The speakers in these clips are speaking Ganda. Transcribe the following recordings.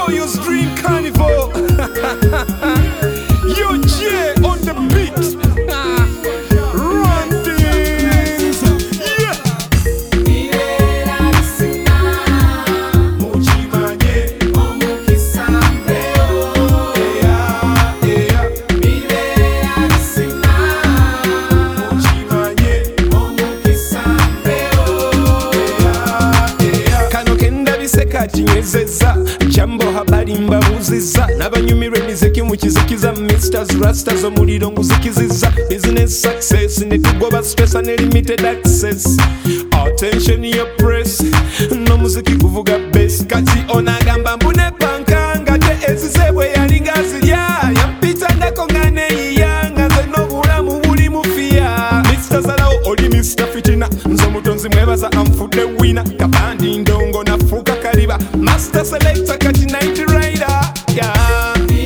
Royals Dream Carnival. Yo, J on the beat. Run things. Yeah. Kano kenda biseka kinyezeza jambo habari mbabuziza n'abanyumirwa emiziki mukizikiza Misters Rastas omuliro nguzikiziza business success netugoba stress and limited access attention your press n'omuziki guvuga bass kati onagamba mbune pankanga te ezizebwe yalinga zirya yampitangako nga neyiyanga nze n'obulamu buli mufiya Mr. Salawo oli Mr. Fitina nze omutonzi mwebaza anfudde wina kapandi ndongo nafuuka kaliba Master Selector kati Night Rider yeah.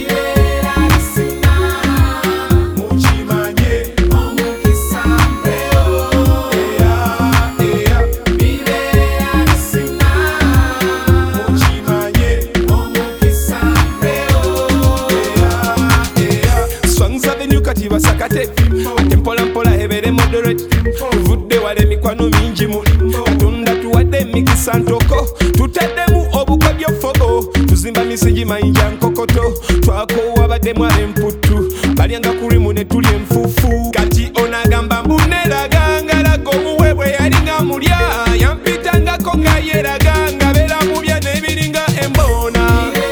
Basakate ate mpola mpola hebere moderate tuvudde wala emikwano mingi muli katonda tuwadde emikisa ntoko tutaddemu obukodyofogo tuzimba misigi mayinja nkokoto twakoowa baddemu ab'emputtu balyanga kurimu ne tulya enfufu kati onagamba mbuneraganga laga omuwe bwe yalinga mulya yampitangako nga yeraganga beera mubya n'ebiringa embona.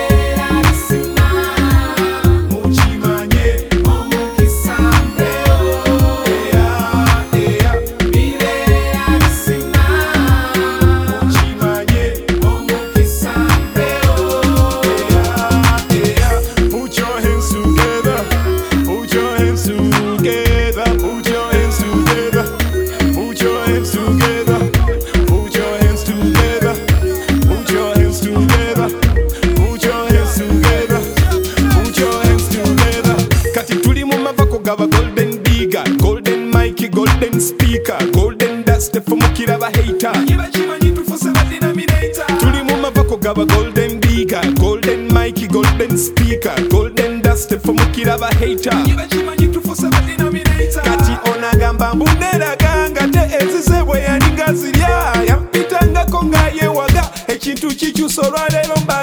Golden digger, golden Mikey, golden speaker, golden dust for mukira ba hater. Tuli mu mavako gaba golden digger, golden Mikey, golden speaker, golden dust for mukira ba hater. Kati onagamba mbuneraganga te ezizebwe yalinga zirya yampitangako nga yewaga ekintu kikyusa olwaleero mba